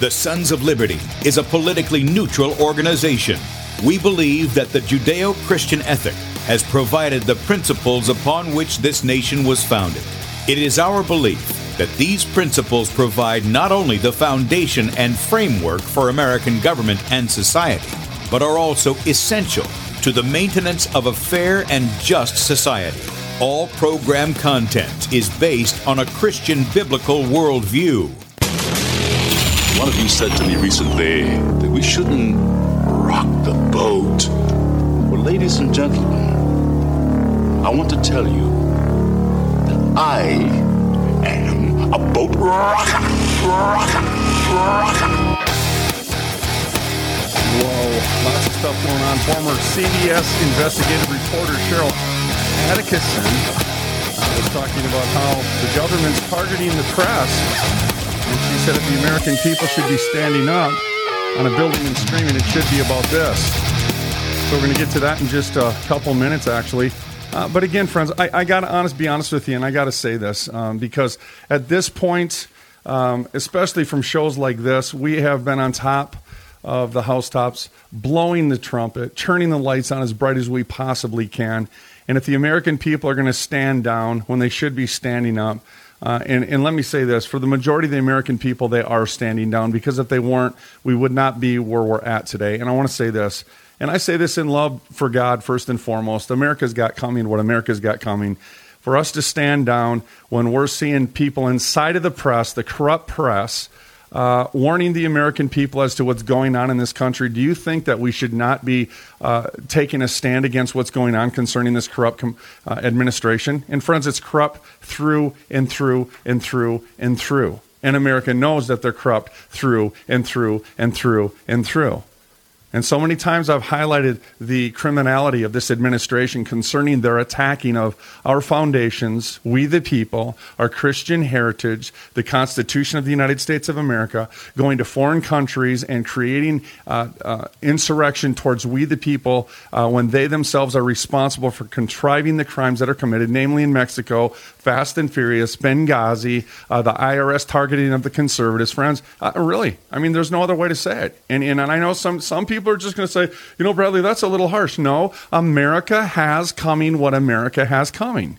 The Sons of Liberty is a politically neutral organization. We believe that the Judeo-Christian ethic has provided the principles upon which this nation was founded. It is our belief that these principles provide not only the foundation and framework for American government and society, but are also essential to the maintenance of a fair and just society. All program content is based on a Christian biblical worldview. One of you said to me recently that we shouldn't rock the boat. Well, ladies and gentlemen, I want to tell you that I am a boat rocker. Whoa, lots of stuff going on. Former CBS investigative reporter Cheryl Attkisson was talking about how the government's targeting the press. And she said if the American people should be standing up on a building and screaming, it should be about this. So we're going to get to that in just a couple minutes, actually. But again, friends, I got to be honest with you, and I got to say this, because at this point, especially from shows like this, we have been on top of the housetops, blowing the trumpet, turning the lights on as bright as we possibly can. And if the American people are going to stand down when they should be standing up, and let me say this, for the majority of the American people, they are standing down, because if they weren't, we would not be where we're at today. And I want to say this, and I say this in love for God first and foremost. America's got coming what America's got coming. For us to stand down when we're seeing people inside of the press, the corrupt press, warning the American people as to what's going on in this country, do you think that we should not be taking a stand against what's going on concerning this corrupt administration? And friends, it's corrupt through and through and through and through. And America knows that they're corrupt through and through and through and through. And so many times I've highlighted the criminality of this administration concerning their attacking of our foundations, we the people, our Christian heritage, the Constitution of the United States of America, going to foreign countries and creating insurrection towards we the people when they themselves are responsible for contriving the crimes that are committed, namely in Mexico, Fast and Furious, Benghazi, the IRS targeting of the conservatives. Friends, really, I mean, there's no other way to say it. And I know some people are just going to say, Bradley, that's a little harsh. No, America has coming what America has coming.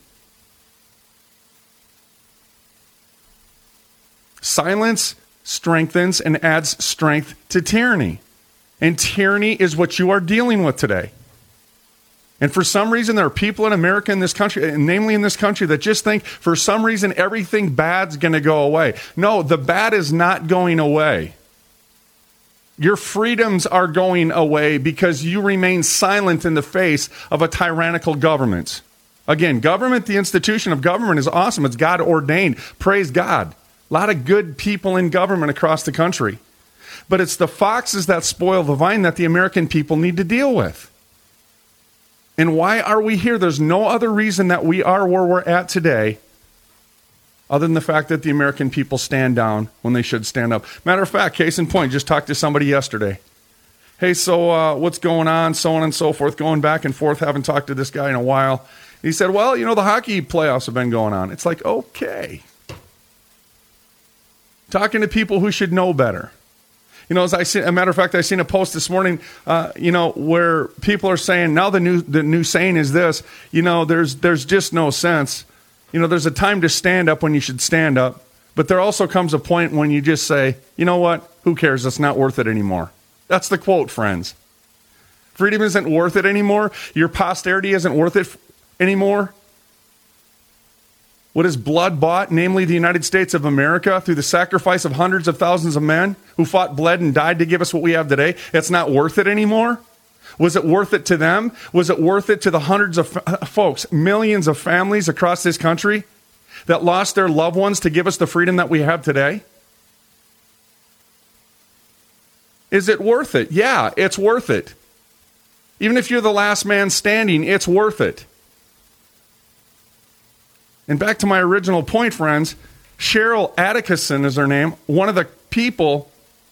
Silence strengthens and adds strength to tyranny. And tyranny is what you are dealing with today. And for some reason, there are people in America, in this country, and namely in this country, that just think for some reason everything bad's going to go away. No, the bad is not going away. Your freedoms are going away because you remain silent in the face of a tyrannical government. Again, government, the institution of government is awesome. It's God ordained. Praise God. A lot of good people in government across the country. But it's the foxes that spoil the vine that the American people need to deal with. And why are we here? There's no other reason that we are where we're at today other than the fact that the American people stand down when they should stand up. Matter of fact, case in point, just talked to somebody yesterday. Hey, so what's going on? So on and so forth, going back and forth, haven't talked to this guy in a while. He said, well, the hockey playoffs have been going on. It's like, okay. Talking to people who should know better. As a matter of fact, I seen a post this morning, where people are saying now the new saying is this, there's just no sense. There's a time to stand up when you should stand up, but there also comes a point when you just say, you know what? Who cares? It's not worth it anymore. That's the quote, friends. Freedom isn't worth it anymore. Your posterity isn't worth it anymore. What is blood bought, namely the United States of America, through the sacrifice of hundreds of thousands of men who fought, bled, and died to give us what we have today, it's not worth it anymore? Was it worth it to them? Was it worth it to the hundreds of folks, millions of families across this country that lost their loved ones to give us the freedom that we have today? Is it worth it? Yeah, it's worth it. Even if you're the last man standing, it's worth it. And back to my original point, friends, Cheryl Attkisson is her name, one of the people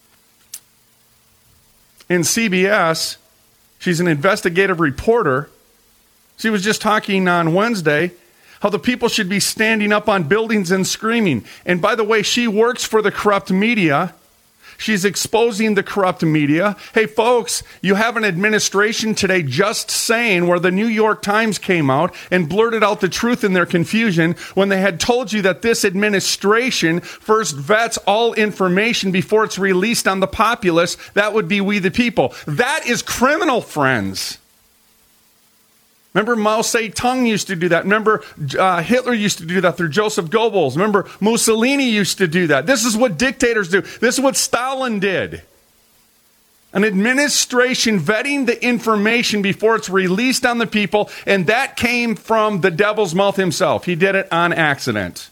in CBS. She's an investigative reporter. She was just talking on Wednesday how the people should be standing up on buildings and screaming. And by the way, she works for the corrupt media. She's exposing the corrupt media. Hey, folks, you have an administration today just saying where the New York Times came out and blurted out the truth in their confusion when they had told you that this administration first vets all information before it's released on the populace. That would be we the people. That is criminal, friends. Remember Mao Zedong used to do that. Remember Hitler used to do that through Joseph Goebbels. Remember Mussolini used to do that. This is what dictators do. This is what Stalin did. An administration vetting the information before it's released on the people, and that came from the devil's mouth himself. He did it on accident.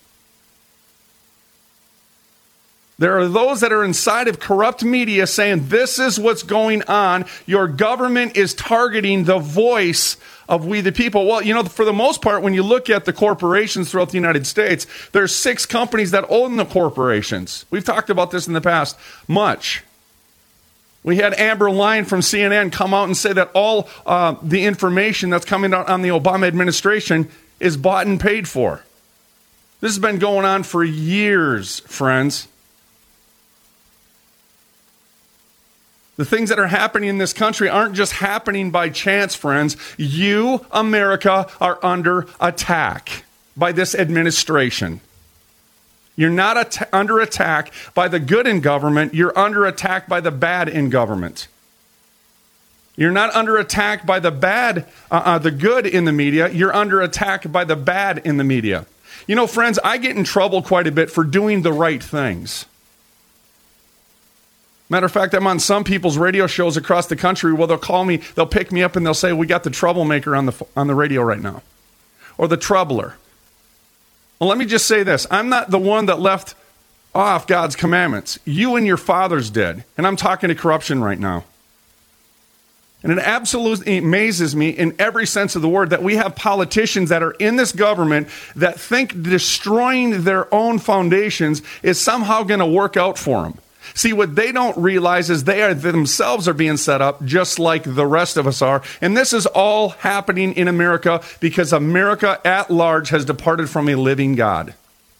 There are those that are inside of corrupt media saying this is what's going on. Your government is targeting the voice of we the people. Well, you know, for the most part, when you look at the corporations throughout the United States, there's 6 companies that own the corporations. We've talked about this in the past much. We had Amber Lyon from CNN come out and say that all the information that's coming out on the Obama administration is bought and paid for. This has been going on for years, friends. The things that are happening in this country aren't just happening by chance, friends. You, America, are under attack by this administration. You're not under attack by the good in government. You're under attack by the bad in government. You're not under attack by the bad, the good in the media. You're under attack by the bad in the media. You know, friends, I get in trouble quite a bit for doing the right things. Matter of fact, I'm on some people's radio shows across the country where they'll call me, they'll pick me up and they'll say, we got the troublemaker on the radio right now. Or the troubler. Well, let me just say this. I'm not the one that left off God's commandments. You and your fathers did. And I'm talking to corruption right now. And it absolutely amazes me in every sense of the word that we have politicians that are in this government that think destroying their own foundations is somehow going to work out for them. See, what they don't realize is they themselves are being set up just like the rest of us are. And this is all happening in America because America at large has departed from a living God.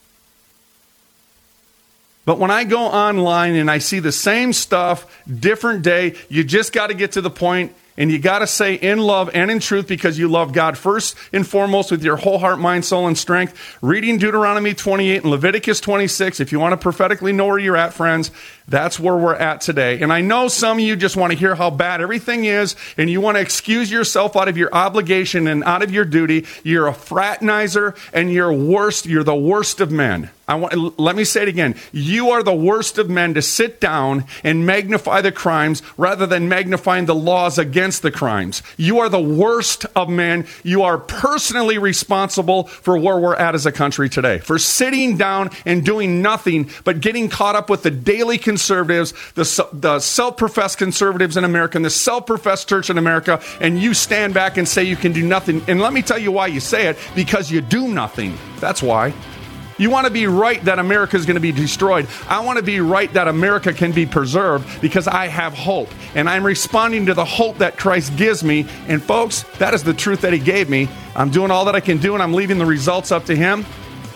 But when I go online and I see the same stuff, different day, you just got to get to the point. And you got to say in love and in truth because you love God first and foremost with your whole heart, mind, soul, and strength. Reading Deuteronomy 28 and Leviticus 26, if you want to prophetically know where you're at, friends, that's where we're at today. And I know some of you just want to hear how bad everything is, and you want to excuse yourself out of your obligation and out of your duty. You're a fraternizer, and you're the worst of men. Let me say it again. You are the worst of men to sit down and magnify the crimes rather than magnifying the laws against the crimes. You are the worst of men. You are personally responsible for where we're at as a country today. For sitting down and doing nothing but getting caught up with the daily conservatives, the self-professed conservatives in America, and the self-professed church in America, and you stand back and say you can do nothing. And let me tell you why you say it. Because you do nothing. That's why. You want to be right that America is going to be destroyed. I want to be right that America can be preserved because I have hope. And I'm responding to the hope that Christ gives me. And folks, that is the truth that he gave me. I'm doing all that I can do, and I'm leaving the results up to him.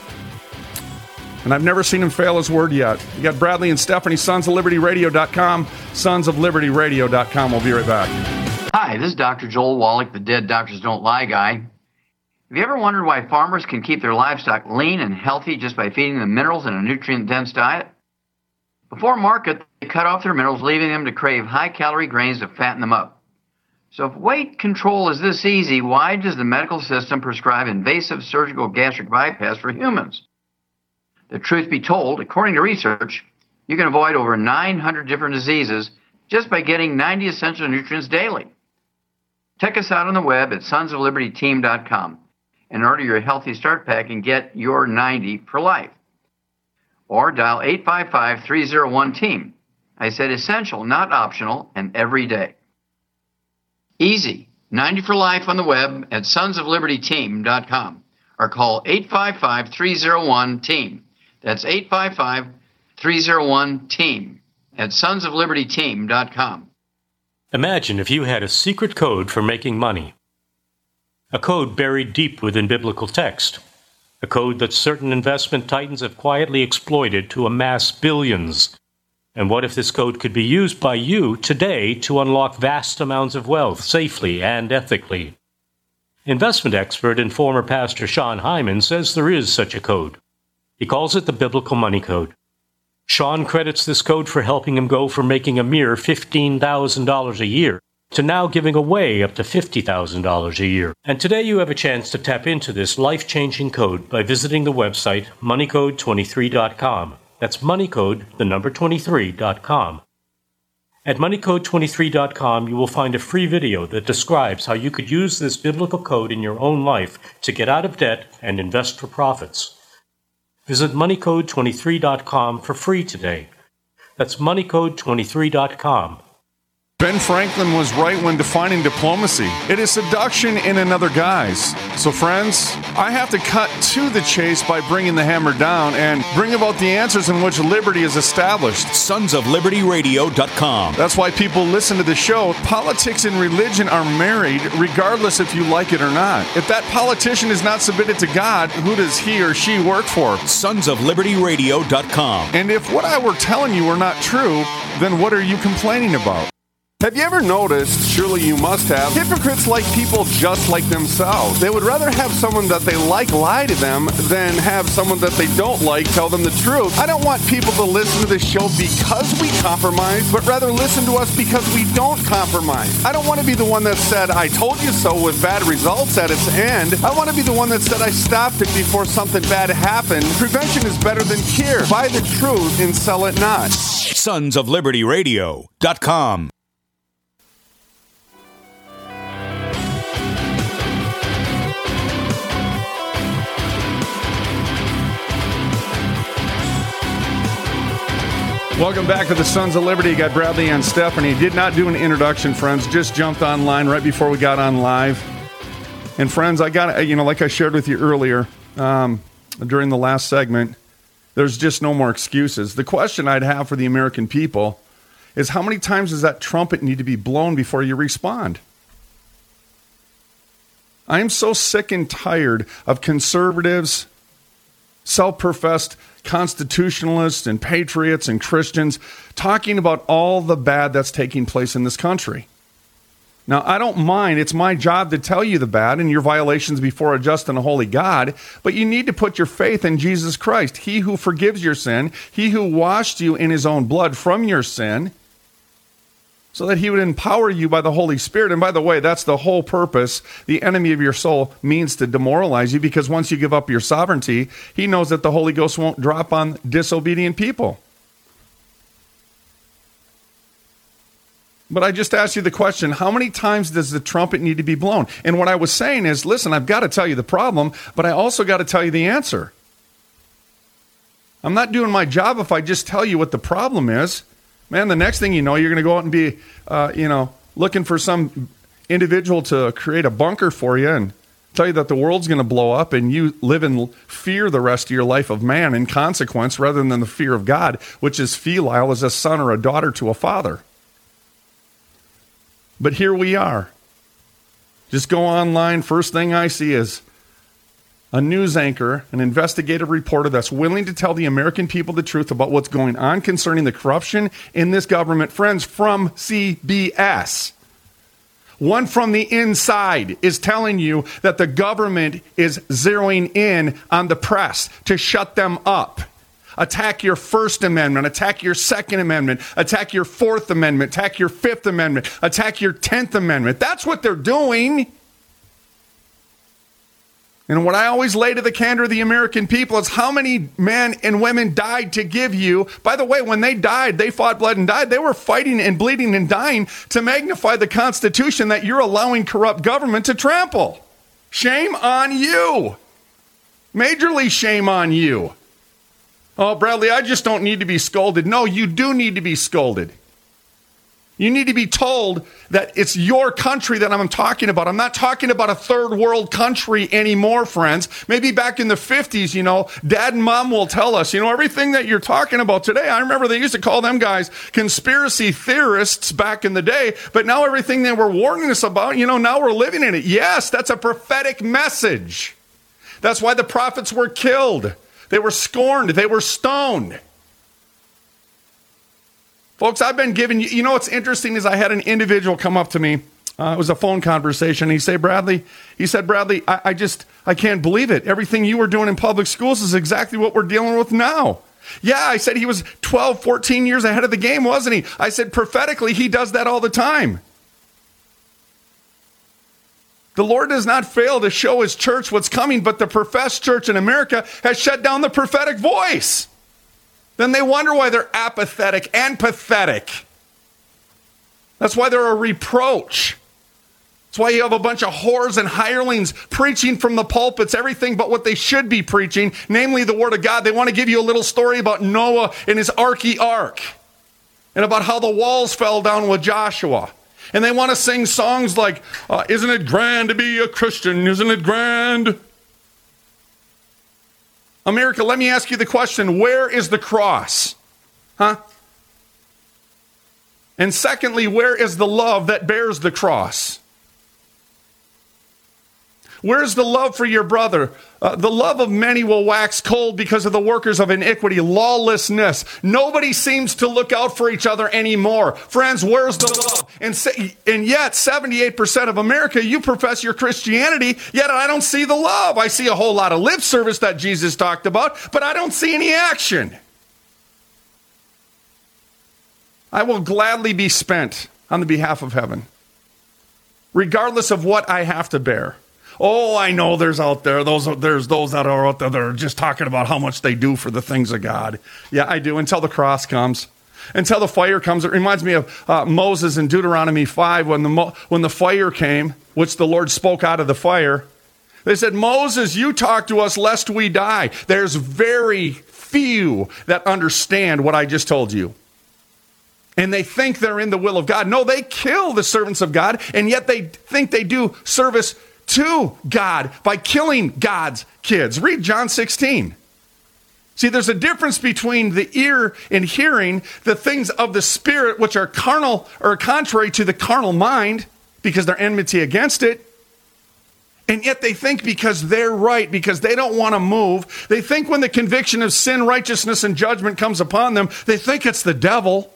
And I've never seen him fail his word yet. You got Bradley and Stephanie, sonsoflibertyradio.com, sonsoflibertyradio.com. We'll be right back. Hi, this is Dr. Joel Wallach, the Dead Doctors Don't Lie guy. Have you ever wondered why farmers can keep their livestock lean and healthy just by feeding them minerals in a nutrient-dense diet? Before market, they cut off their minerals, leaving them to crave high-calorie grains to fatten them up. So if weight control is this easy, why does the medical system prescribe invasive surgical gastric bypass for humans? The truth be told, according to research, you can avoid over 900 different diseases just by getting 90 essential nutrients daily. Check us out on the web at sonsoflibertyteam.com. and order your Healthy Start Pack and get your 90 for life. Or dial 855-301-TEAM. I said essential, not optional, and every day. Easy. 90 for life on the web at sonsoflibertyteam.com. Or call 855-301-TEAM. That's 855-301-TEAM at sonsoflibertyteam.com. Imagine if you had a secret code for making money. A code buried deep within biblical text. A code that certain investment titans have quietly exploited to amass billions. And what if this code could be used by you today to unlock vast amounts of wealth safely and ethically? Investment expert and former pastor Sean Hyman says there is such a code. He calls it the Biblical Money Code. Sean credits this code for helping him go from making a mere $15,000 a year to now giving away up to $50,000 a year. And today you have a chance to tap into this life-changing code by visiting the website moneycode23.com. That's moneycode, the number 23.com. At moneycode23.com, you will find a free video that describes how you could use this biblical code in your own life to get out of debt and invest for profits. Visit moneycode23.com for free today. That's moneycode23.com. Ben Franklin was right when defining diplomacy. It is seduction in another guise. So friends, I have to cut to the chase by bringing the hammer down and bring about the answers in which liberty is established. SonsOfLibertyRadio.com. That's why people listen to the show. Politics and religion are married, regardless if you like it or not. If that politician is not submitted to God, who does he or she work for? SonsOfLibertyRadio.com. And if what I were telling you were not true, then what are you complaining about? Have you ever noticed, surely you must have, hypocrites like people just like themselves? They would rather have someone that they like lie to them than have someone that they don't like tell them the truth. I don't want people to listen to this show because we compromise, but rather listen to us because we don't compromise. I don't want to be the one that said, I told you so with bad results at its end. I want to be the one that said I stopped it before something bad happened. Prevention is better than cure. Buy the truth and sell it not. SonsOfLibertyRadio.com. Welcome back to the Sons of Liberty. You got Bradley and Stephanie. Did not do an introduction, friends. Just jumped online right before we got on live. And friends, I got, like I shared with you earlier during the last segment, there's just no more excuses. The question I'd have for the American people is how many times does that trumpet need to be blown before you respond? I am so sick and tired of conservatives, self-professed constitutionalists and patriots and Christians talking about all the bad that's taking place in this country. Now, I don't mind. It's my job to tell you the bad and your violations before a just and a holy God, but you need to put your faith in Jesus Christ, he who forgives your sin, he who washed you in his own blood from your sin, so that he would empower you by the Holy Spirit. And by the way, that's the whole purpose. The enemy of your soul means to demoralize you, because once you give up your sovereignty, he knows that the Holy Ghost won't drop on disobedient people. But I just asked you the question, how many times does the trumpet need to be blown? And what I was saying is, listen, I've got to tell you the problem, but I also got to tell you the answer. I'm not doing my job if I just tell you what the problem is. Man, the next thing you know, you're going to go out and be, looking for some individual to create a bunker for you and tell you that the world's going to blow up, and you live in fear the rest of your life of man in consequence, rather than the fear of God, which is filial as a son or a daughter to a father. But here we are. Just go online. First thing I see is a news anchor, an investigative reporter that's willing to tell the American people the truth about what's going on concerning the corruption in this government. Friends, from CBS. One from the inside is telling you that the government is zeroing in on the press to shut them up. Attack your First Amendment, attack your Second Amendment, attack your Fourth Amendment, attack your Fifth Amendment, attack your 10th Amendment. That's what they're doing. And what I always lay to the candor of the American people is how many men and women died to give you. By the way, when they died, they fought, bled, and died. They were fighting and bleeding and dying to magnify the Constitution that you're allowing corrupt government to trample. Shame on you. Majorly shame on you. Oh, Bradley, I just don't need to be scolded. No, you do need to be scolded. You need to be told that it's your country that I'm talking about. I'm not talking about a third world country anymore, friends. Maybe back in the 50s, Dad and Mom will tell us, everything that you're talking about today. I remember they used to call them guys conspiracy theorists back in the day, but now everything they were warning us about, now we're living in it. Yes, that's a prophetic message. That's why the prophets were killed. They were scorned. They were stoned. Folks, I've been giving you, what's interesting is I had an individual come up to me. It was a phone conversation. He said, Bradley, I can't believe it. Everything you were doing in public schools is exactly what we're dealing with now. Yeah, I said he was 12, 14 years ahead of the game, wasn't he? I said, prophetically, he does that all the time. The Lord does not fail to show his church what's coming, but the professed church in America has shut down the prophetic voice. Then they wonder why they're apathetic and pathetic. That's why they're a reproach. That's why you have a bunch of whores and hirelings preaching from the pulpits everything but what they should be preaching, namely the Word of God. They want to give you a little story about Noah and his arky ark and about how the walls fell down with Joshua. And they want to sing songs like, isn't it grand to be a Christian? Isn't it grand? America, let me ask you the question, where is the cross? And secondly, where is the love that bears the cross? Where's the love for your brother? The love of many will wax cold because of the workers of iniquity, lawlessness. Nobody seems to look out for each other anymore. Friends, where's the love? And yet, 78% of America, you profess your Christianity, yet I don't see the love. I see a whole lot of lip service that Jesus talked about, but I don't see any action. I will gladly be spent on the behalf of heaven, regardless of what I have to bear. Oh, I know there's those that are out there that are just talking about how much they do for the things of God. Yeah, I do, until the cross comes. Until the fire comes. It reminds me of Moses in Deuteronomy 5 when the fire came, which the Lord spoke out of the fire. They said, Moses, you talk to us lest we die. There's very few that understand what I just told you. And they think they're in the will of God. No, they kill the servants of God, and yet they think they do service to God by killing God's kids. Read John 16. See, there's a difference between the ear and hearing the things of the Spirit, which are carnal or contrary to the carnal mind, because they're enmity against it. And yet they think because they're right, because they don't want to move, they think when the conviction of sin, righteousness, and judgment comes upon them, they think it's the devil.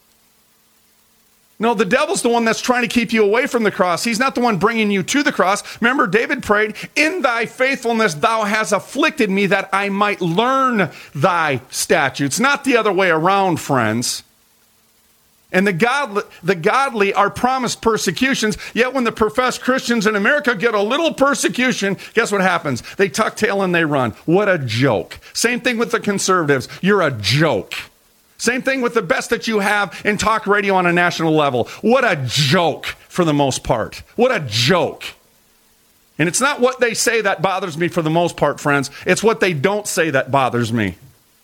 No, the devil's the one that's trying to keep you away from the cross. He's not the one bringing you to the cross. Remember, David prayed, in thy faithfulness thou hast afflicted me that I might learn thy statutes. Not the other way around, friends. And the godly are promised persecutions, yet when the professed Christians in America get a little persecution, guess what happens? They tuck tail and they run. What a joke. Same thing with the conservatives. You're a joke. Same thing with the best that you have in talk radio on a national level. What a joke for the most part. What a joke. And it's not what they say that bothers me for the most part, friends. It's what they don't say that bothers me.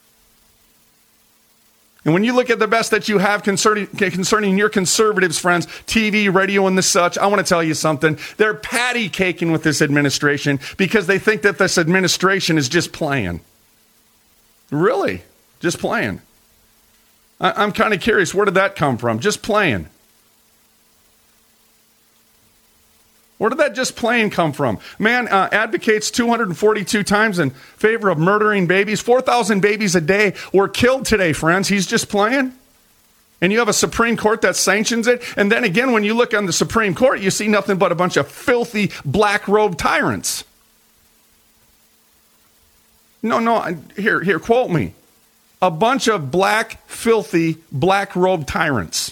And when you look at the best that you have concerning your conservatives, friends, TV, radio, and the such, I want to tell you something. They're patty caking with this administration because they think that this administration is just playing. Really? Just playing. I'm kind of curious, where did that come from? Just playing. Where did that just playing come from? Man advocates 242 times in favor of murdering babies. 4,000 babies a day were killed today, friends. He's just playing? And you have a Supreme Court that sanctions it? And then again, when you look on the Supreme Court, you see nothing but a bunch of filthy black-robed tyrants. No, here, quote me. A bunch of black, filthy, black-robed tyrants.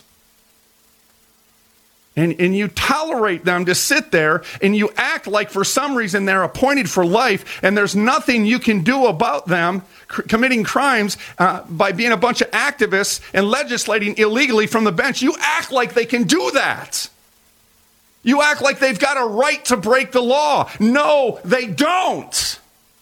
And you tolerate them to sit there and you act like for some reason they're appointed for life and there's nothing you can do about them committing crimes by being a bunch of activists and legislating illegally from the bench. You act like they can do that. You act like they've got a right to break the law. No, they don't.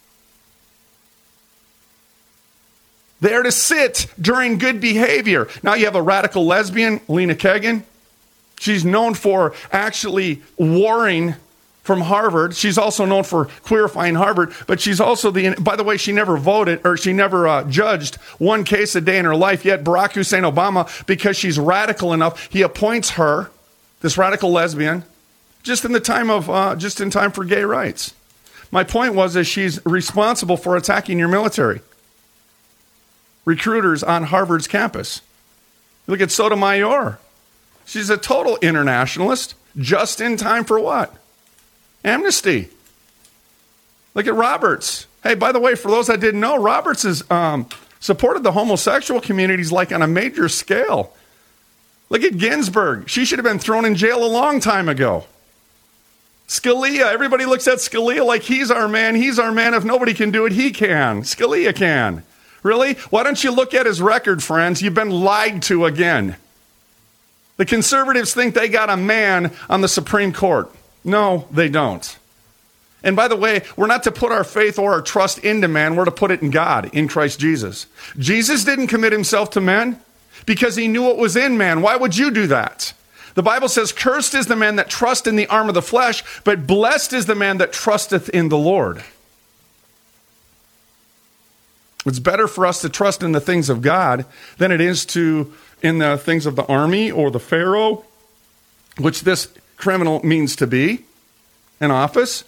They're to sit during good behavior. Now you have a radical lesbian, Lena Kagan. She's known for actually warring from Harvard. She's also known for queerifying Harvard, but she's also by the way, she never voted, or she never judged one case a day in her life, yet Barack Hussein Obama, because she's radical enough, he appoints her, this radical lesbian, just in time for gay rights. My point was that she's responsible for attacking your military recruiters on Harvard's campus. Look at Sotomayor. She's a total internationalist, just in time for what? Amnesty. Look at Roberts. Hey, by the way, for those that didn't know, Roberts has supported the homosexual communities like on a major scale. Look at Ginsburg. She should have been thrown in jail a long time ago. Scalia, everybody looks at Scalia like he's our man. He's our man. If nobody can do it, he can. Scalia can. Really? Why don't you look at his record, friends? You've been lied to again. The conservatives think they got a man on the Supreme Court. No, they don't. And by the way, we're not to put our faith or our trust into man. We're to put it in God, in Christ Jesus. Jesus didn't commit himself to men because he knew what was in man. Why would you do that? The Bible says, cursed is the man that trusteth in the arm of the flesh, but blessed is the man that trusteth in the Lord. It's better for us to trust in the things of God than it is in the things of the army or the Pharaoh, which this criminal means to be in office.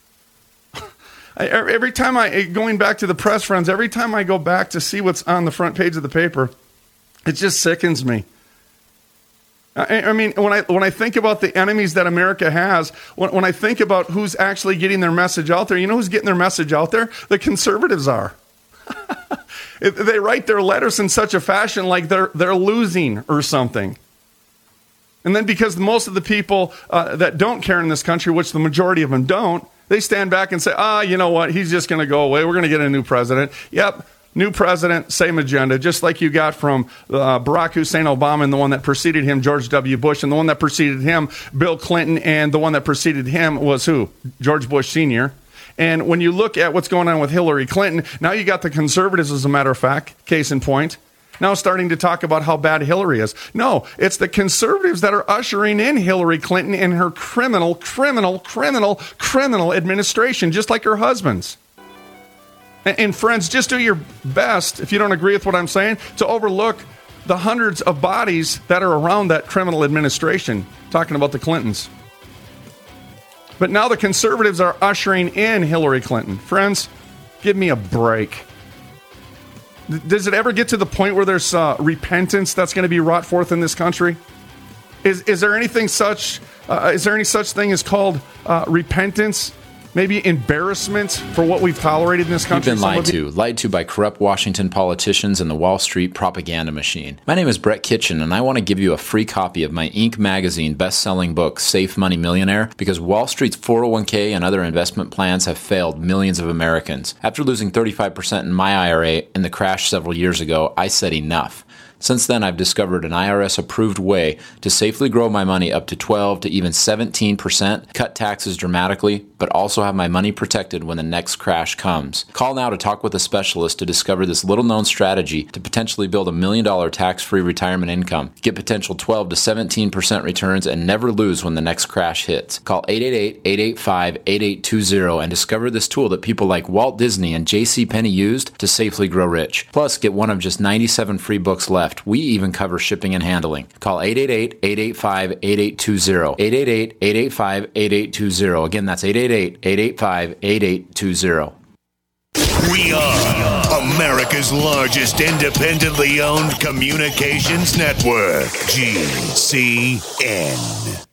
Every time going back to the press, friends, every time I go back to see what's on the front page of the paper, it just sickens me. I mean, when I think about the enemies that America has, when I think about who's actually getting their message out there, you know who's getting their message out there? The conservatives are. They write their letters in such a fashion like they're losing or something. And then because most of the people that don't care in this country, which the majority of them don't, they stand back and say, you know what, he's just going to go away. We're going to get a new president. Yep, new president, same agenda, just like you got from Barack Hussein Obama and the one that preceded him, George W. Bush, and the one that preceded him, Bill Clinton, and the one that preceded him was who? George Bush Sr., and when you look at what's going on with Hillary Clinton, now you got the conservatives, as a matter of fact, case in point, now starting to talk about how bad Hillary is. No, it's the conservatives that are ushering in Hillary Clinton and her criminal administration, just like her husband's. And friends, just do your best, if you don't agree with what I'm saying, to overlook the hundreds of bodies that are around that criminal administration, talking about the Clintons. But now the conservatives are ushering in Hillary Clinton. Friends, give me a break. Does it ever get to the point where there's repentance that's going to be wrought forth in this country? Is there anything such? Is there any such thing as called repentance? Maybe embarrassment for what we've tolerated in this country? You've been lied to by corrupt Washington politicians and the Wall Street propaganda machine. My name is Brett Kitchen, and I want to give you a free copy of my Inc. magazine best-selling book, Safe Money Millionaire, because Wall Street's 401k and other investment plans have failed millions of Americans. After losing 35% in my IRA in the crash several years ago, I said enough. Since then, I've discovered an IRS-approved way to safely grow my money up to 12 to even 17%, cut taxes dramatically, but also have my money protected when the next crash comes. Call now to talk with a specialist to discover this little-known strategy to potentially build $1 million tax-free retirement income, get potential 12 to 17% returns, and never lose when the next crash hits. Call 888-885-8820 and discover this tool that people like Walt Disney and J.C. Penney used to safely grow rich. Plus, get one of just 97 free books left. We even cover shipping and handling. Call 888-885-8820. 888-885-8820. Again, that's 888-885-8820. We are America's largest independently owned communications network, GCN.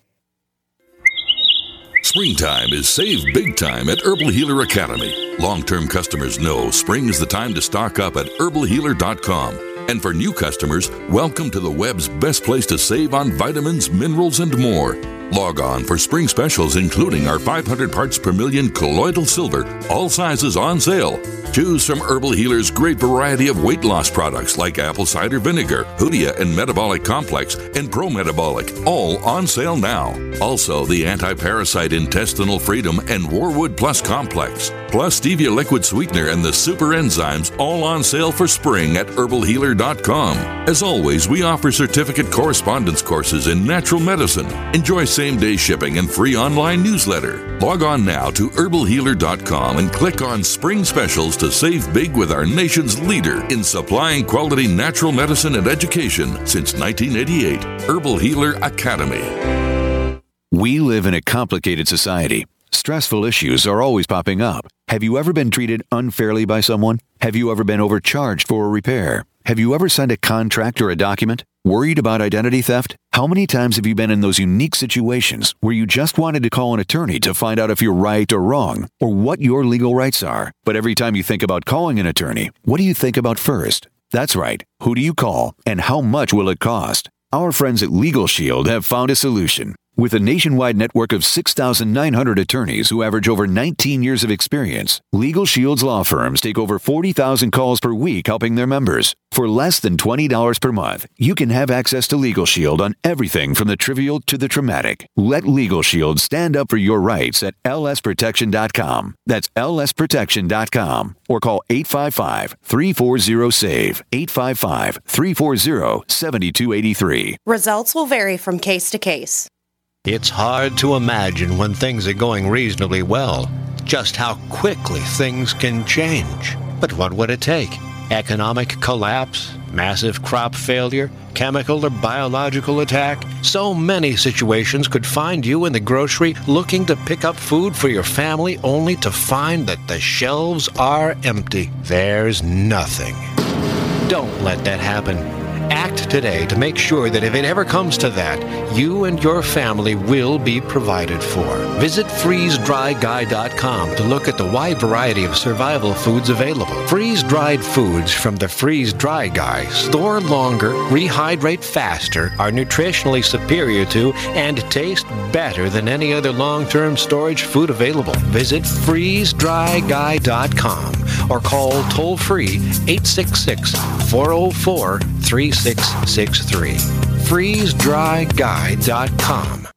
Springtime is save big time at Herbal Healer Academy. Long-term customers know spring is the time to stock up at herbalhealer.com. And for new customers, welcome to the web's best place to save on vitamins, minerals, and more. Log on for spring specials, including our 500 parts per million colloidal silver, all sizes on sale. Choose from Herbal Healer's great variety of weight loss products like apple cider vinegar, Hoodia and Metabolic Complex, and Pro Metabolic, all on sale now. Also, the Anti-Parasite Intestinal Freedom and Warwood Plus Complex, plus Stevia Liquid Sweetener and the Super Enzymes, all on sale for spring at herbalhealer.com. As always, we offer certificate correspondence courses in natural medicine. Enjoy same-day shipping and free online newsletter. Log on now to herbalhealer.com and click on Spring Specials to save big with our nation's leader in supplying quality natural medicine and education since 1988, Herbal Healer Academy. We live in a complicated society. Stressful issues are always popping up. Have you ever been treated unfairly by someone? Have you ever been overcharged for a repair? Have you ever signed a contract or a document? Worried about identity theft? How many times have you been in those unique situations where you just wanted to call an attorney to find out if you're right or wrong, or what your legal rights are? But every time you think about calling an attorney, what do you think about first? That's right. Who do you call, and how much will it cost? Our friends at Legal Shield have found a solution. With a nationwide network of 6,900 attorneys who average over 19 years of experience, Legal Shield's law firms take over 40,000 calls per week helping their members. For less than $20 per month, you can have access to Legal Shield on everything from the trivial to the traumatic. Let Legal Shield stand up for your rights at lsprotection.com. That's lsprotection.com. Or call 855-340-SAVE, 855-340-7283. Results will vary from case to case. It's hard to imagine when things are going reasonably well, just how quickly things can change. But what would it take? Economic collapse? Massive crop failure? Chemical or biological attack? So many situations could find you in the grocery looking to pick up food for your family only to find that the shelves are empty. There's nothing. Don't let that happen. Act today to make sure that if it ever comes to that, you and your family will be provided for. Visit freezedryguy.com to look at the wide variety of survival foods available. Freeze-dried foods from the Freeze Dry Guy store longer, rehydrate faster, are nutritionally superior to, and taste better than any other long-term storage food available. Visit freezedryguy.com or call toll-free 866-404-3663. freezedryguy.com.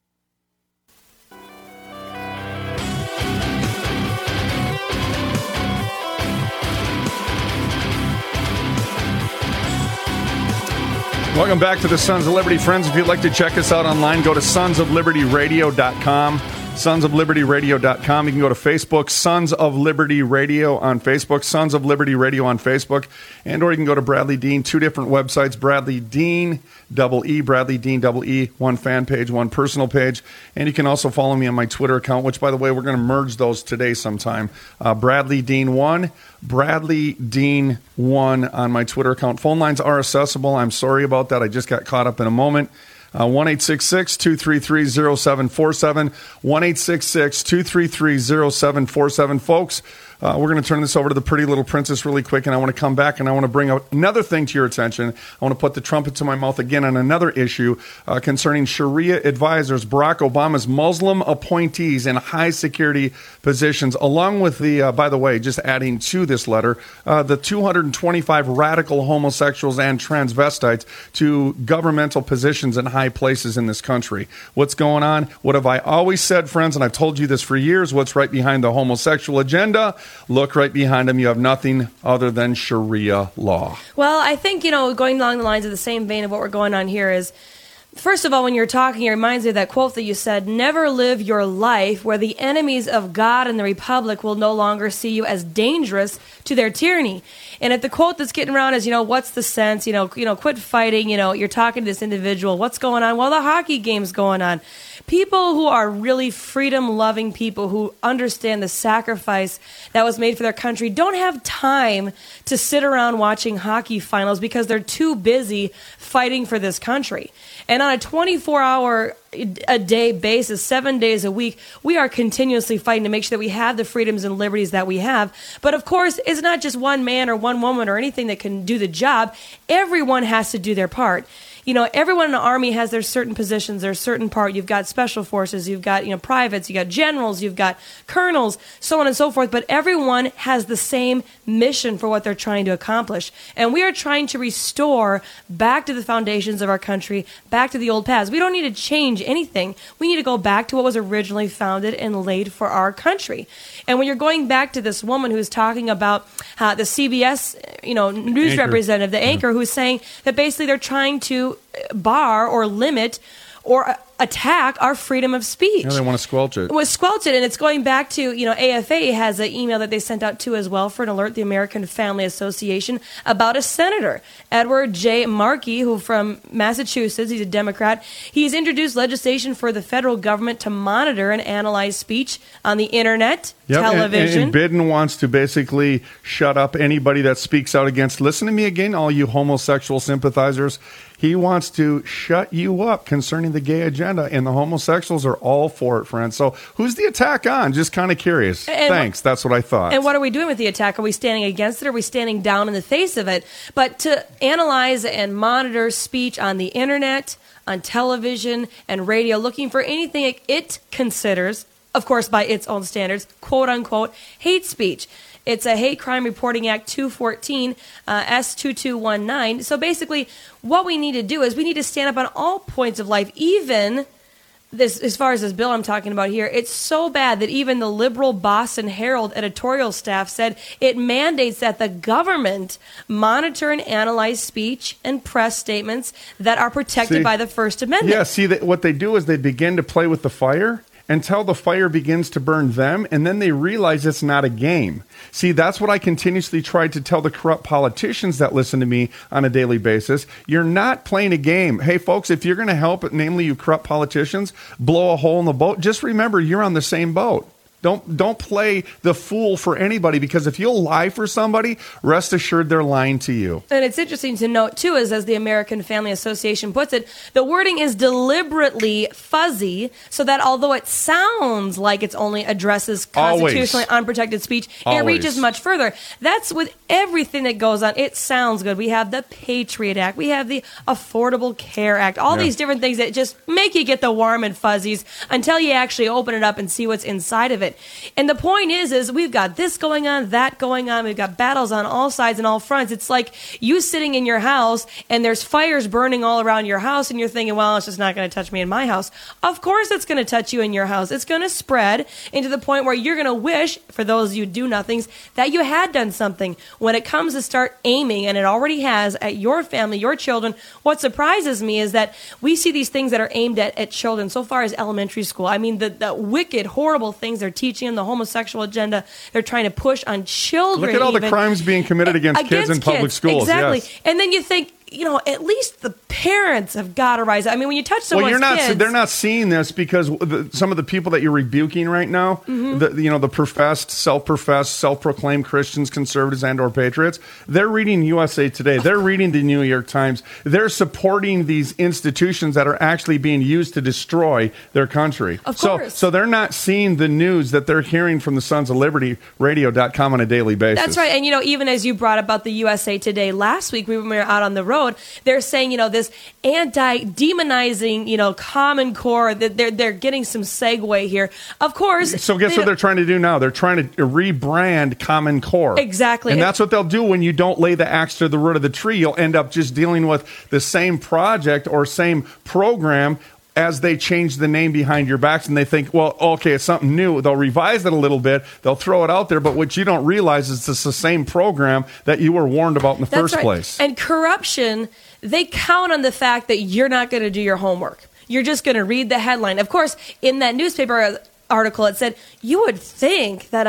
Welcome back to the Sons of Liberty. Friends, if you'd like to check us out online, go to sonsoflibertyradio.com. sonsoflibertyradio.com. You can go to Facebook, Sons of Liberty Radio on Facebook, Sons of Liberty Radio on Facebook, and or you can go to Bradley Dean, two different websites, Bradley Dean, Bradley Dean, one fan page, one personal page, and you can also follow me on my Twitter account, which, by the way, we're going to merge those today sometime. Bradley Dean 1, Bradley Dean 1 on my Twitter account. Phone lines are accessible. I'm sorry about that. I just got caught up in a moment. 1-866-233-0747, 1-866-233-0747. Folks, we're going to turn this over to the Pretty Little Princess really quick, and I want to come back and I want to bring out another thing to your attention. I want to put the trumpet to my mouth again on another issue concerning Sharia advisors, Barack Obama's Muslim appointees in high security positions, along with the, by the way, just adding to this letter, the 225 radical homosexuals and transvestites to governmental positions in high places in this country. What's going on? What have I always said, friends, and I've told you this for years, what's right behind the homosexual agenda? Look right behind them. You have nothing other than Sharia law. Well, I think, going along the lines of the same vein of what we're going on here is, first of all, when you're talking, it reminds me of that quote that you said, never live your life where the enemies of God and the Republic will no longer see you as dangerous to their tyranny. And if the quote that's getting around is, what's the sense, quit fighting, you're talking to this individual, what's going on? Well, the hockey game's going on. People who are really freedom-loving people who understand the sacrifice that was made for their country don't have time to sit around watching hockey finals because they're too busy fighting for this country. And on a 24-hour-a-day basis, 7 days a week, we are continuously fighting to make sure that we have the freedoms and liberties that we have. But of course, it's not just one man or one woman or anything that can do the job. Everyone has to do their part. Everyone in the Army has their certain positions, their certain part. You've got special forces, you've got, privates, you've got generals, you've got colonels, so on and so forth. But everyone has the same mission for what they're trying to accomplish. And we are trying to restore back to the foundations of our country, back to the old paths. We don't need to change anything. We need to go back to what was originally founded and laid for our country. And when you're going back to this woman who's talking about the CBS, news anchor. Representative, the anchor, who's saying that basically they're trying to bar or limit or attack our freedom of speech. Yeah, they want to squelch it. Well, squelch it, and it's going back to, AFA has an email that they sent out too as well for an alert the American Family Association about a senator, Edward J. Markey, who from Massachusetts, he's a Democrat. He's introduced legislation for the federal government to monitor and analyze speech on the internet, television. And Biden wants to basically shut up anybody that speaks out against, listen to me again, all you homosexual sympathizers. He wants to shut you up concerning the gay agenda, and the homosexuals are all for it, friends. So who's the attack on? Just kind of curious. Thanks. That's what I thought. And what are we doing with the attack? Are we standing against it, or are we standing down in the face of it? But to analyze and monitor speech on the internet, on television and radio, looking for anything it considers, of course by its own standards, quote-unquote, hate speech. It's a Hate Crime Reporting Act 214, S2219. So basically, what we need to do is we need to stand up on all points of life, even this, as far as this bill I'm talking about here. It's so bad that even the liberal Boston Herald editorial staff said it mandates that the government monitor and analyze speech and press statements that are protected by the First Amendment. Yeah, see, what they do is they begin to play with the fire until the fire begins to burn them, and then they realize it's not a game. See, that's what I continuously tried to tell the corrupt politicians that listen to me on a daily basis. You're not playing a game. Hey, folks, if you're going to help, namely you corrupt politicians, blow a hole in the boat, just remember you're on the same boat. Don't play the fool for anybody, because if you'll lie for somebody, rest assured they're lying to you. And it's interesting to note, too, is as the American Family Association puts it, the wording is deliberately fuzzy so that although it sounds like it only addresses constitutionally unprotected speech, it reaches much further. That's with everything that goes on. It sounds good. We have the Patriot Act. We have the Affordable Care Act. All these different things that just make you get the warm and fuzzies until you actually open it up and see what's inside of it. And the point is we've got this going on, that going on. We've got battles on all sides and all fronts. It's like you sitting in your house and there's fires burning all around your house and you're thinking, well, it's just not going to touch me in my house. Of course it's going to touch you in your house. It's going to spread into the point where you're going to wish, for those of you do-nothings, that you had done something. When it comes to start aiming, and it already has, at your family, your children, what surprises me is that we see these things that are aimed at children so far as elementary school. I mean, the wicked, horrible things they're teaching them, the homosexual agenda they're trying to push on children. Look at all the crimes being committed against kids in public schools. Exactly. Yes. And then you think, at least the parents have got to rise up. I mean, when you touch someone's kids... they're not seeing this because some of the people that you're rebuking right now, the professed, self-proclaimed Christians, conservatives, and or patriots, they're reading USA Today. They're reading the New York Times. They're supporting these institutions that are actually being used to destroy their country. Of course. So they're not seeing the news that they're hearing from the Sons of Liberty Radio.com on a daily basis. That's right. And, even as you brought about the USA Today last week, we were out on the road, they're saying, this anti-demonizing, Common Core, that they're getting some segue here. Of course. So guess what they're trying to do now? They're trying to rebrand Common Core. Exactly. And that's what they'll do when you don't lay the axe to the root of the tree. You'll end up just dealing with the same project or same program as they change the name behind your backs, and they think, well, okay, it's something new. They'll revise it a little bit. They'll throw it out there. But what you don't realize is it's the same program that you were warned about in the first place. And corruption, they count on the fact that you're not going to do your homework. You're just going to read the headline. Of course, in that newspaper article, it said you would think that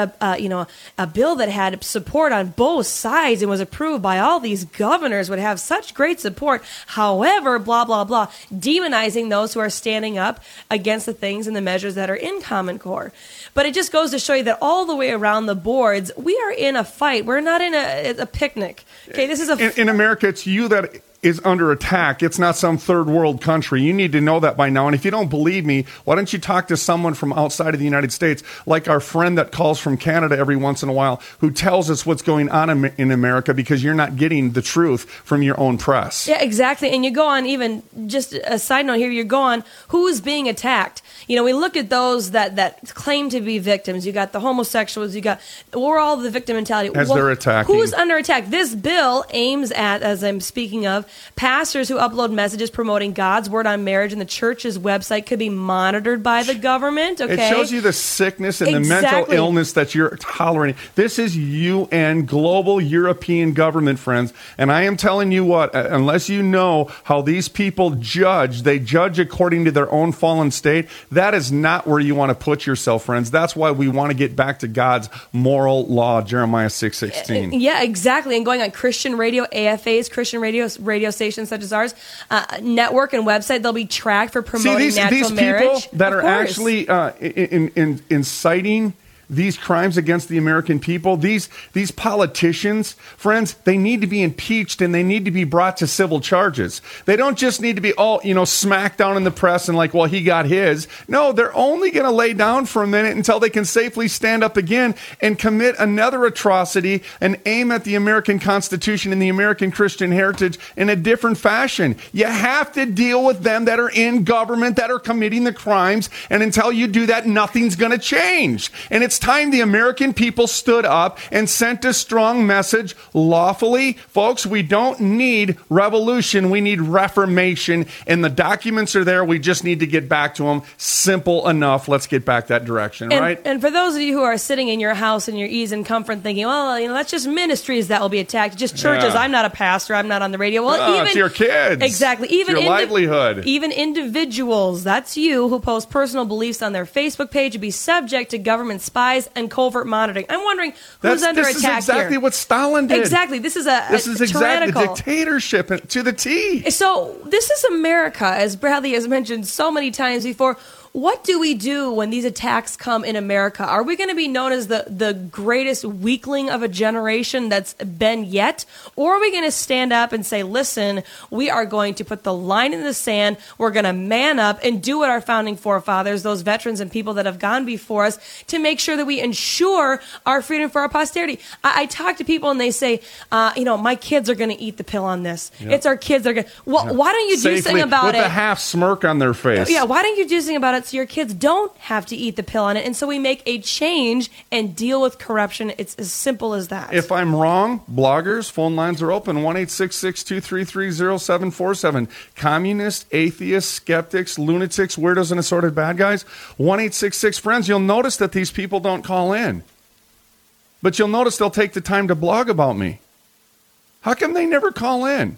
a bill that had support on both sides and was approved by all these governors would have such great support. However, blah blah blah, demonizing those who are standing up against the things and the measures that are in Common Core. But it just goes to show you that all the way around the boards, we are in a fight. We're not in a picnic. Okay, this is in America. It's you that is under attack. It's not some third world country. You need to know that by now. And if you don't believe me, why don't you talk to someone from outside of the United States, like our friend that calls from Canada every once in a while, who tells us what's going on in America, because you're not getting the truth from your own press. Yeah, exactly. And you go on, even just a side note here, you go on who's being attacked. We look at those that claim to be victims. You got the homosexuals. We're all the victim mentality. They're attacking. Who's under attack? This bill aims at, as I'm speaking of, pastors who upload messages promoting God's word on marriage, and the church's website could be monitored by the government. Okay, it shows you the sickness and the mental illness that you're tolerating. This is UN, global European government, friends. And I am telling you what, unless you know how these people judge, they judge according to their own fallen state. That is not where you want to put yourself, friends. That's why we want to get back to God's moral law, Jeremiah 6:16. Yeah, exactly. And going on Christian radio, AFAs, Christian radio stations such as ours, network and website, they'll be tracked for promoting natural marriage. These people that are actually inciting these crimes against the American people, these politicians, friends, they need to be impeached and they need to be brought to civil charges. They don't just need to be all, smacked down in the press and like, well, he got his. No, they're only going to lay down for a minute until they can safely stand up again and commit another atrocity and aim at the American Constitution and the American Christian heritage in a different fashion. You have to deal with them that are in government, that are committing the crimes, and until you do that, nothing's going to change. And it's time the American people stood up and sent a strong message lawfully. Folks, we don't need revolution, we need reformation, and the documents are there. We just need to get back to them. Simple enough. Let's get back that direction, right? And for those of you who are sitting in your house in your ease and comfort thinking, well, that's just ministries that will be attacked, just churches. I'm not a pastor, I'm not on the radio. Well, even it's your kids. Exactly. Even it's your livelihood. Even individuals, that's you, who post personal beliefs on their Facebook page, would be subject to government spies and covert monitoring. I'm wondering who's under attack here. This is exactly what Stalin did. Exactly. This is exactly the dictatorship to the T. So this is America, as Bradley has mentioned so many times before. What do we do when these attacks come in America? Are we going to be known as the greatest weakling of a generation that's been yet? Or are we going to stand up and say, listen, we are going to put the line in the sand. We're going to man up and do what our founding forefathers, those veterans and people that have gone before us, to make sure that we ensure our freedom for our posterity. I talk to people and they say, my kids are going to eat the pill on this. Yep. It's our kids. They're going to. Well, why don't you do something about it? With a half smirk on their face. Yeah, why don't you do something about it so your kids don't have to eat the pill on it? And so we make a change and deal with corruption. It's as simple as that. If I'm wrong, bloggers, phone lines are open, 1-866-233-0747. Communists, atheists, skeptics, lunatics, weirdos, and assorted bad guys, 1-866 friends. You'll notice that these people don't call in. But you'll notice they'll take the time to blog about me. How come they never call in?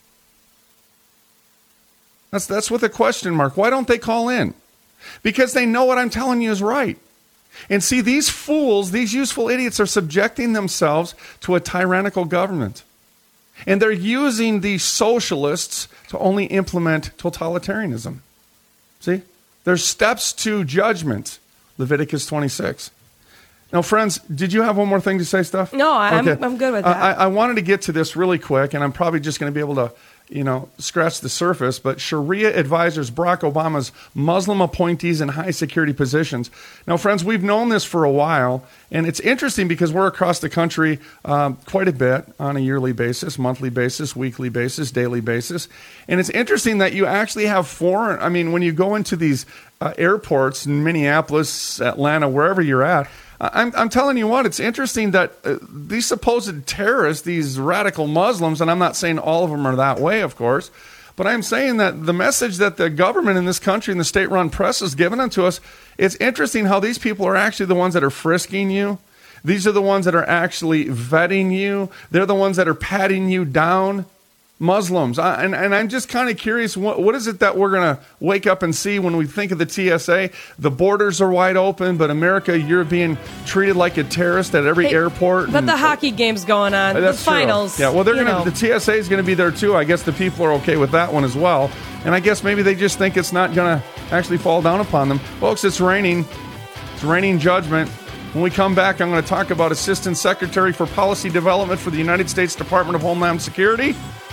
That's with a question mark. Why don't they call in? Because they know what I'm telling you is right. And see, these fools, these useful idiots are subjecting themselves to a tyrannical government. And they're using these socialists to only implement totalitarianism. See? There's steps to judgment. Leviticus 26. Now, friends, did you have one more thing to say, Steph? No, I'm good with that. I wanted to get to this really quick, and I'm probably just going to be able to scratch the surface, but Sharia advisors Barack Obama's Muslim appointees in high security positions. Now, friends, we've known this for a while, and it's interesting because we're across the country quite a bit on a yearly basis, monthly basis, weekly basis, daily basis. And it's interesting that you actually have when you go into these airports in Minneapolis, Atlanta, wherever you're at, I'm telling you what, it's interesting that these supposed terrorists, these radical Muslims, and I'm not saying all of them are that way, of course, but I'm saying that the message that the government in this country and the state-run press has given unto us, it's interesting how these people are actually the ones that are frisking you. These are the ones that are actually vetting you. They're the ones that are patting you down. Muslims. And I'm just kind of curious, what is it that we're going to wake up and see when we think of the TSA? The borders are wide open, but America, you're being treated like a terrorist at every airport. But the hockey game's going on. That's the finals. True. Yeah, well, the TSA is going to be there too. I guess the people are okay with that one as well. And I guess maybe they just think it's not going to actually fall down upon them. Folks, it's raining. It's raining judgment. When we come back, I'm going to talk about Assistant Secretary for Policy Development for the United States Department of Homeland Security.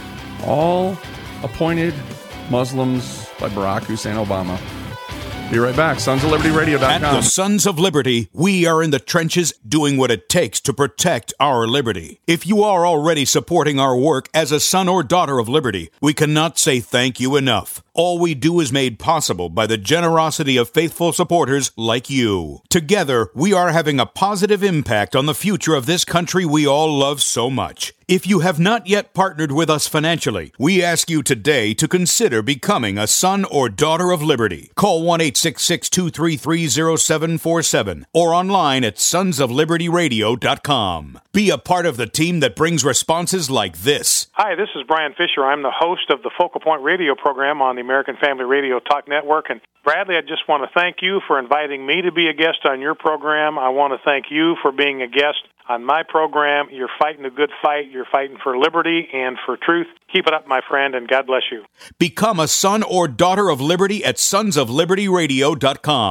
All appointed Muslims by Barack Hussein Obama. Be right back. SonsOfLibertyRadio.com. At the Sons of Liberty, we are in the trenches doing what it takes to protect our liberty. If you are already supporting our work as a son or daughter of liberty, we cannot say thank you enough. All we do is made possible by the generosity of faithful supporters like you. Together, we are having a positive impact on the future of this country we all love so much. If you have not yet partnered with us financially, we ask you today to consider becoming a son or daughter of liberty. Call 1-866-233-0747 or online at sonsoflibertyradio.com. Be a part of the team that brings responses like this. Hi, this is Brian Fisher. I'm the host of the Focal Point radio program on the American Family Radio Talk Network. And Bradley, I just want to thank you for inviting me to be a guest on your program. I want to thank you for being a guest on my program. You're fighting a good fight. You're fighting for liberty and for truth. Keep it up, my friend, and God bless you. Become a son or daughter of liberty at sonsoflibertyradio.com.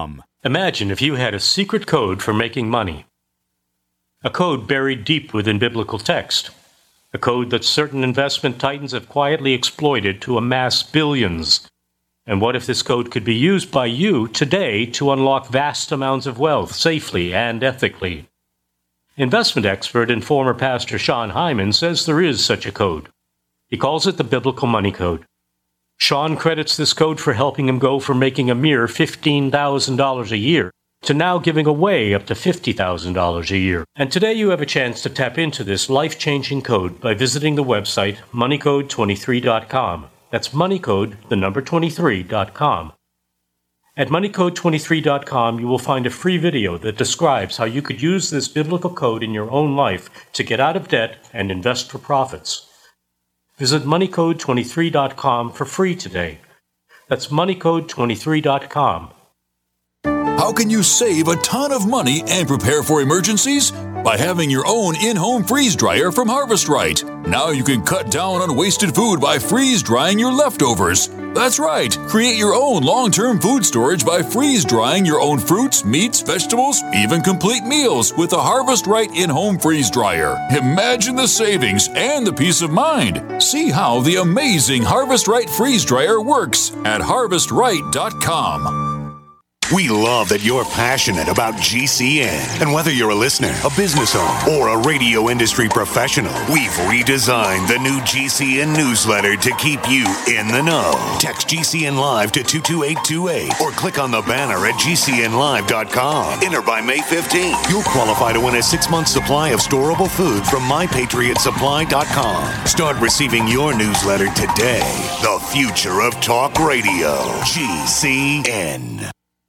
Imagine if you had a secret code for making money. A code buried deep within biblical text. A code that certain investment titans have quietly exploited to amass billions. And what if this code could be used by you today to unlock vast amounts of wealth safely and ethically? Investment expert and former pastor Sean Hyman says there is such a code. He calls it the Biblical Money Code. Sean credits this code for helping him go from making a mere $15,000 a year to now giving away up to $50,000 a year. And today you have a chance to tap into this life-changing code by visiting the website moneycode23.com. That's moneycode, the number 23.com. At moneycode23.com, you will find a free video that describes how you could use this biblical code in your own life to get out of debt and invest for profits. Visit moneycode23.com for free today. That's moneycode23.com. How can you save a ton of money and prepare for emergencies? By having your own in-home freeze dryer from Harvest Right. Now you can cut down on wasted food by freeze drying your leftovers. That's right. Create your own long-term food storage by freeze drying your own fruits, meats, vegetables, even complete meals with a Harvest Right in-home freeze dryer. Imagine the savings and the peace of mind. See how the amazing Harvest Right freeze dryer works at harvestright.com. We love that you're passionate about GCN. And whether you're a listener, a business owner, or a radio industry professional, we've redesigned the new GCN newsletter to keep you in the know. Text GCN Live to 22828 or click on the banner at GCNlive.com. Enter by May 15th. You'll qualify to win a 6-month supply of storable food from MyPatriotSupply.com. Start receiving your newsletter today. The future of talk radio. GCN.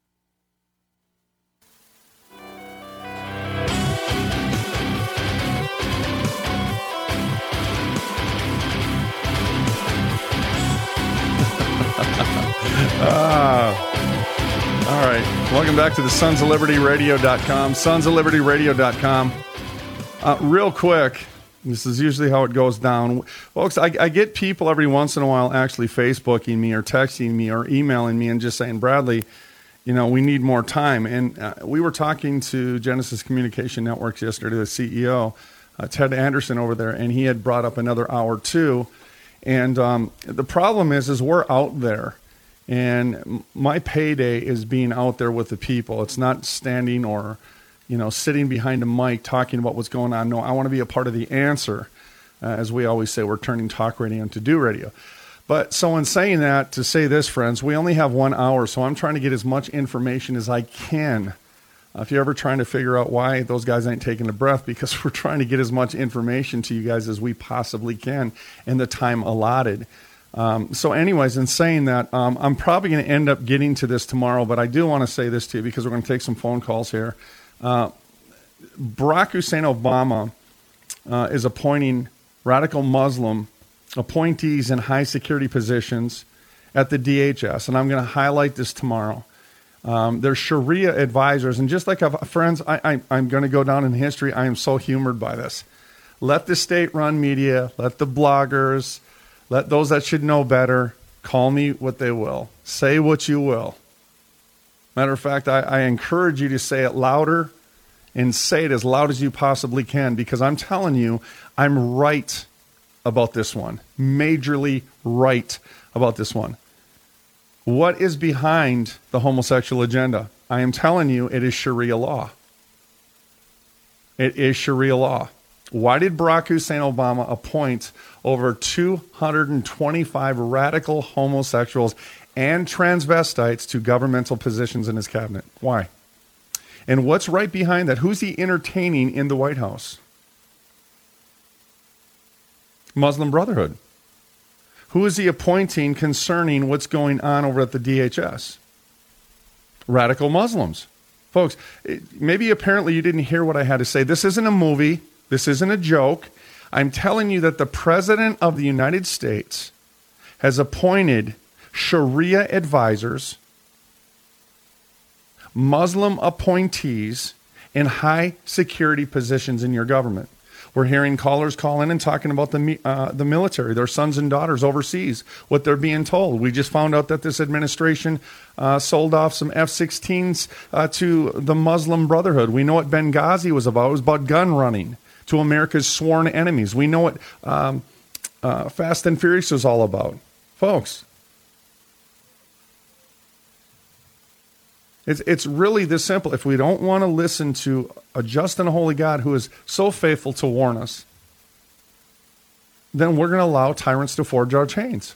All right. Welcome back to the Sons of Liberty Radio.com. Sons of Liberty Radio.com. Real quick, this is usually how it goes down. Folks, I get people every once in a while actually Facebooking me or texting me or emailing me and just saying, Bradley, you know, we need more time. And we were talking to Genesis Communication Networks yesterday, the CEO, Ted Anderson over there, and he had brought up another hour too. And the problem is we're out there. And my payday is being out there with the people. It's not standing or, you know, sitting behind a mic talking about what's going on. No, I want to be a part of the answer. As we always say, we're turning talk radio into do radio. But so in saying that, to say this, friends, we only have 1 hour, so I'm trying to get as much information as I can. If you're ever trying to figure out why those guys ain't taking a breath, because we're trying to get as much information to you guys as we possibly can in the time allotted. So anyways, in saying that, I'm probably going to end up getting to this tomorrow, but I do want to say this to you because we're going to take some phone calls here. Barack Hussein Obama is appointing radical Muslim appointees in high security positions at the DHS, and I'm going to highlight this tomorrow. They're Sharia advisors, and just like friends, I'm going to go down in history. I am so humored by this. Let the state-run media, let the bloggers, let those that should know better call me what they will. Say what you will. Matter of fact, I encourage you to say it louder and say it as loud as you possibly can, because I'm telling you, I'm right about this one. Majorly right about this one. What is behind the homosexual agenda? I am telling you, it is Sharia law. It is Sharia law. Why did Barack Hussein Obama appoint over 225 radical homosexuals and transvestites to governmental positions in his cabinet? Why? And what's right behind that? Who's he entertaining in the White House? Muslim Brotherhood. Who is he appointing concerning what's going on over at the DHS? Radical Muslims. Folks, maybe apparently you didn't hear what I had to say. This isn't a movie. This isn't a joke. I'm telling you that the President of the United States has appointed Sharia advisors, Muslim appointees in high security positions in your government. We're hearing callers call in and talking about the military, their sons and daughters overseas, what they're being told. We just found out that this administration sold off some F-16s to the Muslim Brotherhood. We know what Benghazi was about. It was about gun running to America's sworn enemies. We know what Fast and Furious is all about. Folks, it's really this simple. If we don't want to listen to a just and a holy God who is so faithful to warn us, then we're going to allow tyrants to forge our chains.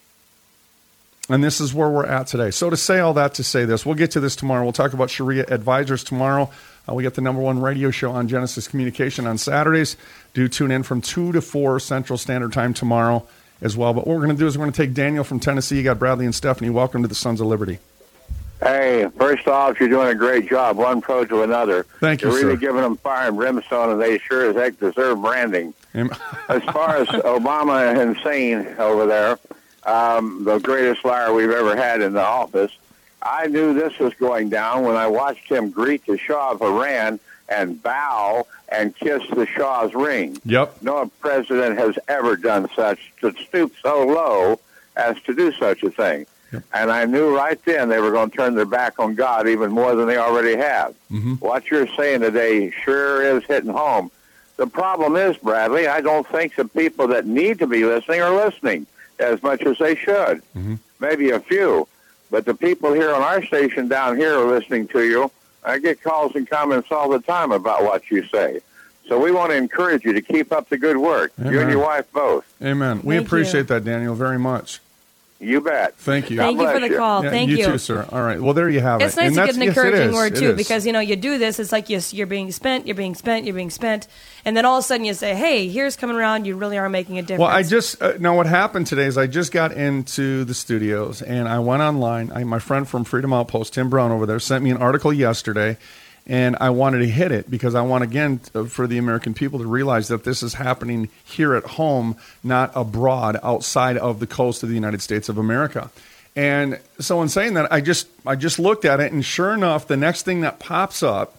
And this is where we're at today. So to say all that, to say this, we'll get to this tomorrow. We'll talk about Sharia advisors tomorrow. We get the #1 radio show on Genesis Communication on Saturdays. Do tune in from 2 to 4 Central Standard Time tomorrow as well. But what we're going to do is we're going to take Daniel from Tennessee. You got Bradley and Stephanie. Welcome to the Sons of Liberty. Hey, first off, you're doing a great job, one pro to another. Thank you, You're really sir. giving them fire and brimstone, and they sure as heck deserve branding. As far as Obama and Hussein over there, the greatest liar we've ever had in the office, I knew this was going down when I watched him greet the Shah of Iran and bow and kiss the Shah's ring. Yep. No president has ever done such, to stoop so low as to do such a thing. And I knew right then they were going to turn their back on God even more than they already have. What you're saying today sure is hitting home. The problem is, Bradley, I don't think the people that need to be listening are listening as much as they should. Maybe a few. But the people here on our station down here are listening to you. I get calls and comments all the time about what you say. So we want to encourage you to keep up the good work. Amen. You and your wife both. Amen. We appreciate that, Daniel, very much. You bet. Thank you. Thank you for the call. Yeah, Thank you. You too, sir. All right. Well, there you have it. It's nice And to get that's- an yes, it encouraging is. word, It too, is. because, you do this. It's like you're being spent, you're being spent, you're being spent. And then all of a sudden you say, hey, here's coming around. You really are making a difference. Well, I just now what happened today is I just got into the studios and I went online. My friend from Freedom Outpost, Tim Brown over there, sent me an article yesterday, and I wanted to hit it because I want, again, for the American people to realize that this is happening here at home, not abroad, outside of the coast of the United States of America. And so in saying that, I just looked at it, and sure enough, the next thing that pops up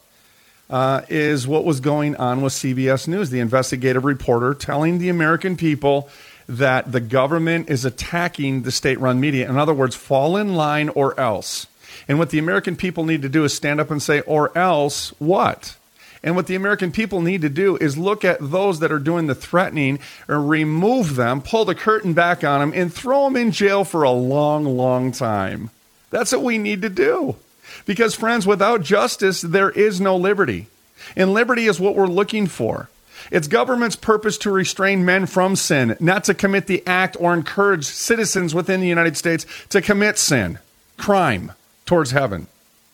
is what was going on with CBS News, the investigative reporter telling the American people that the government is attacking the state-run media. In other words, fall in line or else. And what the American people need to do is stand up and say, or else what? And what the American people need to do is look at those that are doing the threatening and remove them, pull the curtain back on them, and throw them in jail for a long, long time. That's what we need to do. Because, friends, without justice, there is no liberty. And liberty is what we're looking for. It's government's purpose to restrain men from sin, not to commit the act or encourage citizens within the United States to commit sin, crime, towards heaven.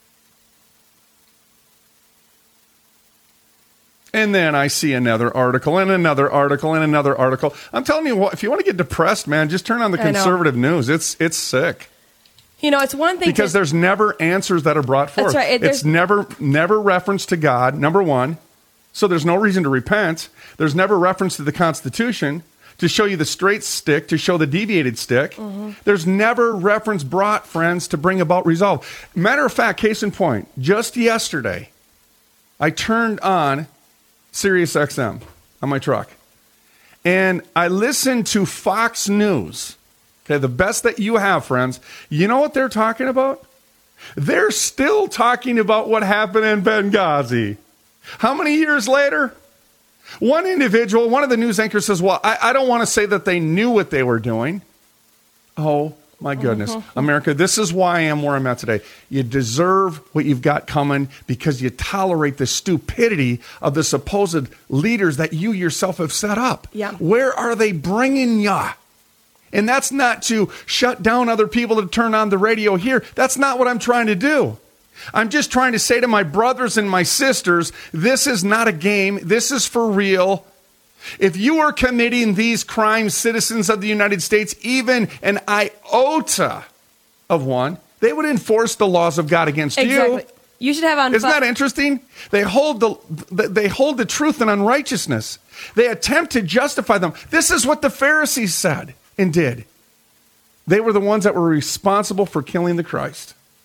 And then I see another article and another article and another article. I'm telling you what, if you want to get depressed, man, just turn on the conservative news. It's sick. It's one thing because there's never answers that are brought forth. That's right. It's never reference to God, number one. So there's no reason to repent. There's never reference to the Constitution to show you the straight stick, to show the deviated stick. There's never reference brought, friends, to bring about resolve. Matter of fact, case in point, just yesterday, I turned on Sirius XM on my truck. And I listened to Fox News. Okay, the best that you have, friends. You know what they're talking about? They're still talking about what happened in Benghazi. How many years later? One individual, one of the news anchors says, well, I don't want to say that they knew what they were doing. Oh, my goodness. America, this is why I am where I'm at today. You deserve what you've got coming because you tolerate the stupidity of the supposed leaders that you yourself have set up. Yeah. Where are they bringing ya? And that's not to shut down other people to turn on the radio here. That's not what I'm trying to do. I'm just trying to say to my brothers and my sisters, this is not a game. This is for real. If you are committing these crimes, citizens of the United States, even an iota of one, they would enforce the laws of God against you. You should have on. Isn't that interesting? They hold the truth in unrighteousness. They attempt to justify them. This is what the Pharisees said and did. They were the ones that were responsible for killing the Christ.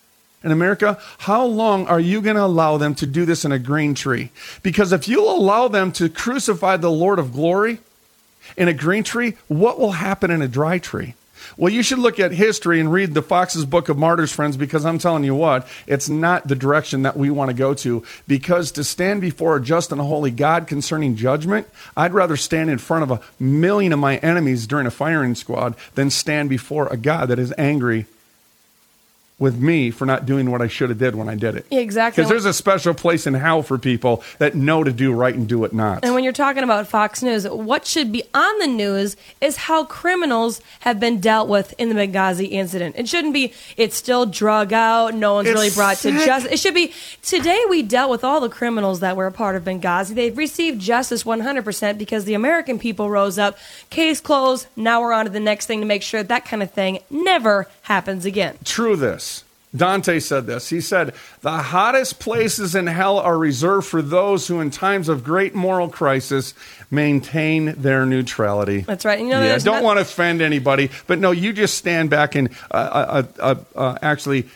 in America, how long are you going to allow them to do this in a green tree? Because if you allow them to crucify the Lord of glory in a green tree, what will happen in a dry tree? Well, you should look at history and read the Fox's Book of Martyrs, friends, because I'm telling you what, it's not the direction that we want to go to. Because to stand before a just and a holy God concerning judgment, I'd rather stand in front of 1 million of my enemies during a firing squad than stand before a God that is angry with me for not doing what I should have did when I did it. Exactly. Because there's a special place in hell for people that know to do right and do it not. And when you're talking about Fox News, what should be on the news is how criminals have been dealt with in the Benghazi incident. It shouldn't be, it's still drug out, no one's really brought to justice. It should be, today we dealt with all the criminals that were a part of Benghazi. They've received justice 100% because the American people rose up, case closed, now we're on to the next thing to make sure that kind of thing never happens again. True this. Dante said this. He said, the hottest places in hell are reserved for those who in times of great moral crisis maintain their neutrality. That's right. You know, don't want to offend anybody, but no, you just stand back and actually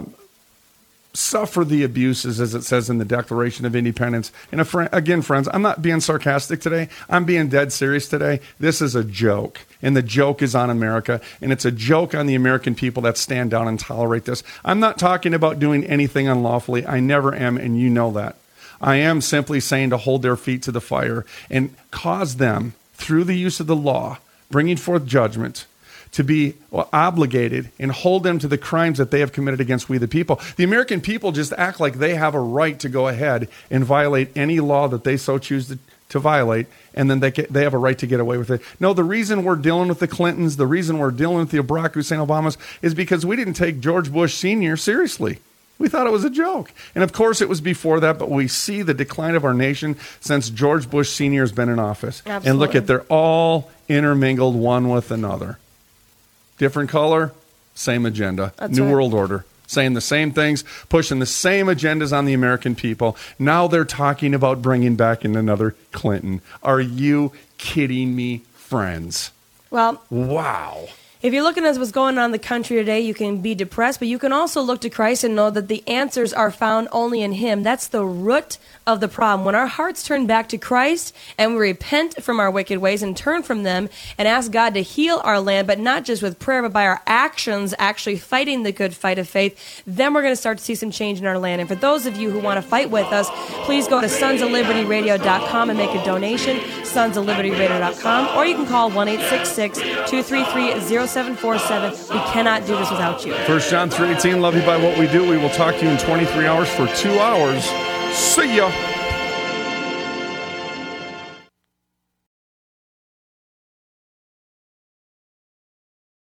suffer the abuses, as it says in the Declaration of Independence. And again, friends, I'm not being sarcastic today. I'm being dead serious today. This is a joke, and the joke is on America, and it's a joke on the American people that stand down and tolerate this. I'm not talking about doing anything unlawfully. I never am, and you know that. I am simply saying to hold their feet to the fire and cause them, through the use of the law, bringing forth judgment, to be obligated and hold them to the crimes that they have committed against we the people. The American people just act like they have a right to go ahead and violate any law that they so choose to violate, and then they have a right to get away with it. No, the reason we're dealing with the Clintons, the reason we're dealing with the Barack Hussein Obamas is because we didn't take George Bush Sr. seriously. We thought it was a joke. And of course it was before that, but we see the decline of our nation since George Bush Sr. has been in office. Absolutely. And look at, they're all intermingled one with another. Different color, same agenda. That's New right. World Order. Saying the same things, pushing the same agendas on the American people. Now they're talking about bringing back in another Clinton. Are you kidding me, friends? Well, wow. If you're looking at what's going on in the country today, you can be depressed, but you can also look to Christ and know that the answers are found only in Him. That's the root of the problem. When our hearts turn back to Christ and we repent from our wicked ways and turn from them and ask God to heal our land, but not just with prayer, but by our actions, actually fighting the good fight of faith, then we're going to start to see some change in our land. And for those of you who want to fight with us, please go to sonsoflibertyradio.com and make a donation, sonsoflibertyradio.com, or you can call 1-866-233-0747. We cannot do this without you. 1 John 3:18, love you by what we do. We will talk to you in 23 hours for 2 hours. See ya.